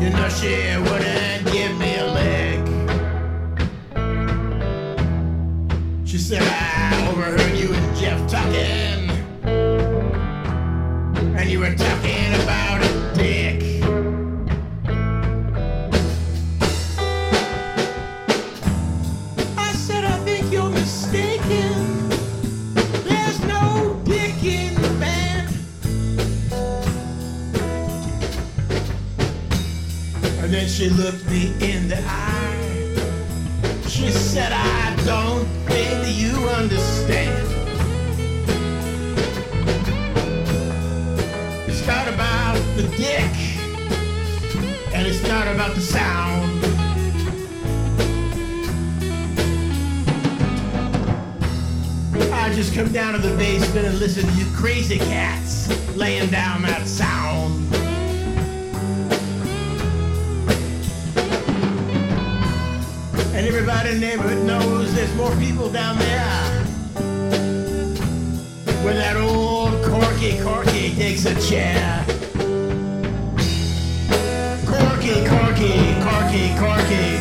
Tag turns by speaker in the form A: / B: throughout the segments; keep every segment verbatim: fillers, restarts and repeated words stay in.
A: know she wouldn't give me a lick. She said, I overheard you and Jeff talking, and you were talking about a dick. I said, I think you're mistaken. There's no dick in the band. And then she looked me in the eye. She said, I don't think that you understand. It's not about the dick, and it's not about the sound. I just come down to the basement and listen to you crazy cats laying down that sound. And everybody in the neighborhood knows there's more people down there. When that old Corky Corky takes a chair. Corky Corky Corky Corky.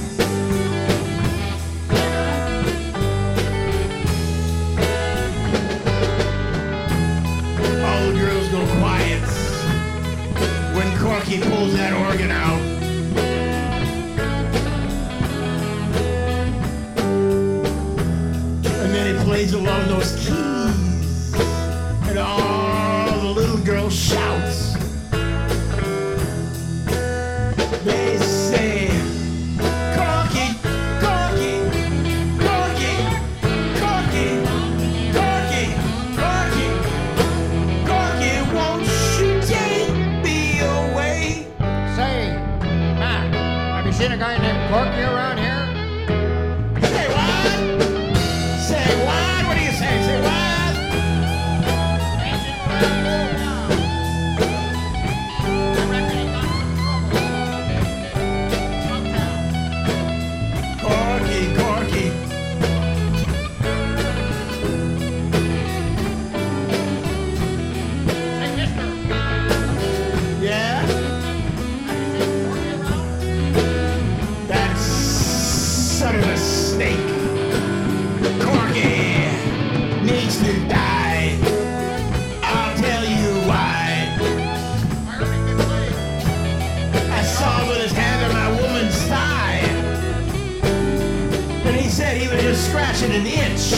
A: All the girls go quiet when Corky pulls that organ out. Plays along those keys, and all the little girls shout. They say, Corky, Corky, Corky, Corky, Corky, Corky, Corky, won't you take me away?
B: Say, Matt, have you seen a guy named Corky around here?
A: Say what? Say what? What do you say? Say what? Corky, Corky.
B: Hey, mister.
A: Yeah? That son of a snake. Corky needs to die. I'll tell you why. I saw him with his hand on my woman's thigh. And he said he was just scratching an itch.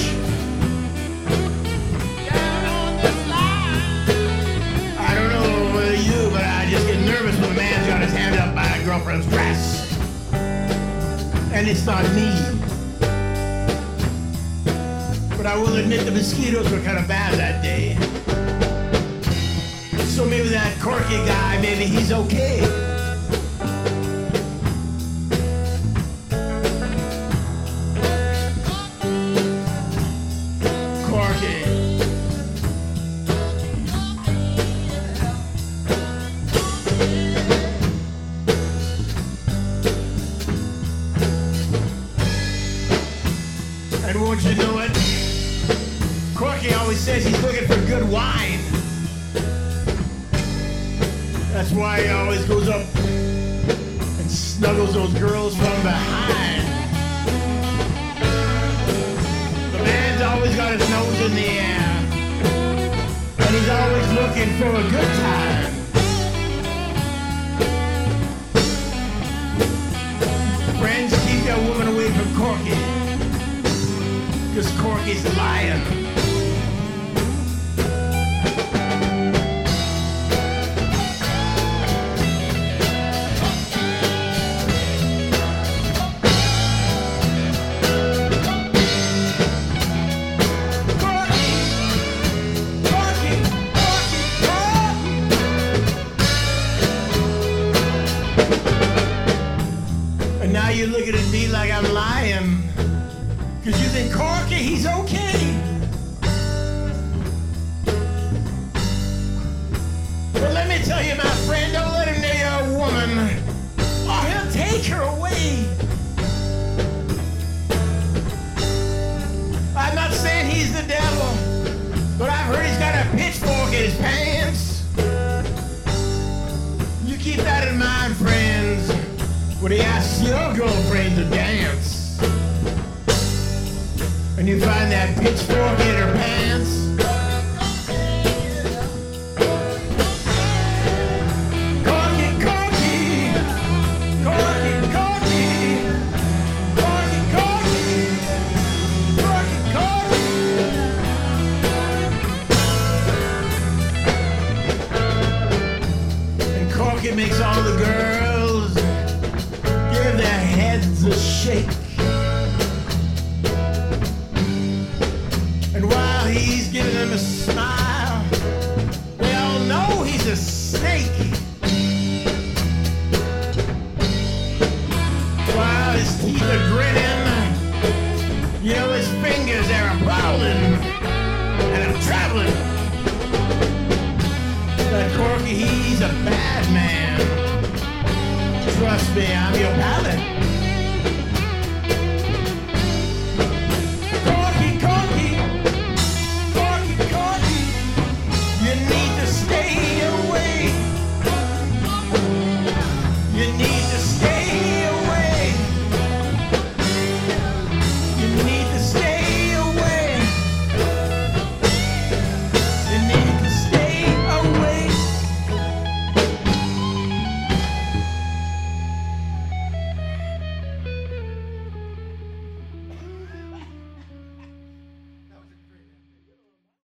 A: I don't know whether you, but I just get nervous when a man's got his hand up by a girlfriend's dress. And it's not me. But I will admit the mosquitoes were kind of bad that day. So maybe that Corky guy, maybe he's okay. Corky. And won't you know it? Corky always says he's looking for good wine. That's why he always goes up and snuggles those girls from behind. The man's always got his nose in the air, and he's always looking for a good time. Friends, keep that woman away from Corky, because Corky's lying. And now you're looking at me like I'm lying, because you think Corky, he's okay. But let me tell you, my friend, don't let him near your woman, or he'll take her away. I'm not saying he's the devil, but I've heard he's got a pitchfork in his pants. You keep that in mind, friend. When he asks your girlfriend to dance, and you find that pitchfork in her pants. Corky, corky, corky, corky, corky, corky, corky, corky. And Corky makes all the girls give their heads a shake. And while he's giving them a smile, they all know he's a snake. While his teeth are grinning, you know his fingers are a prowling and I'm traveling. But Corky, he's a bad man. Trust me, I'm your pal.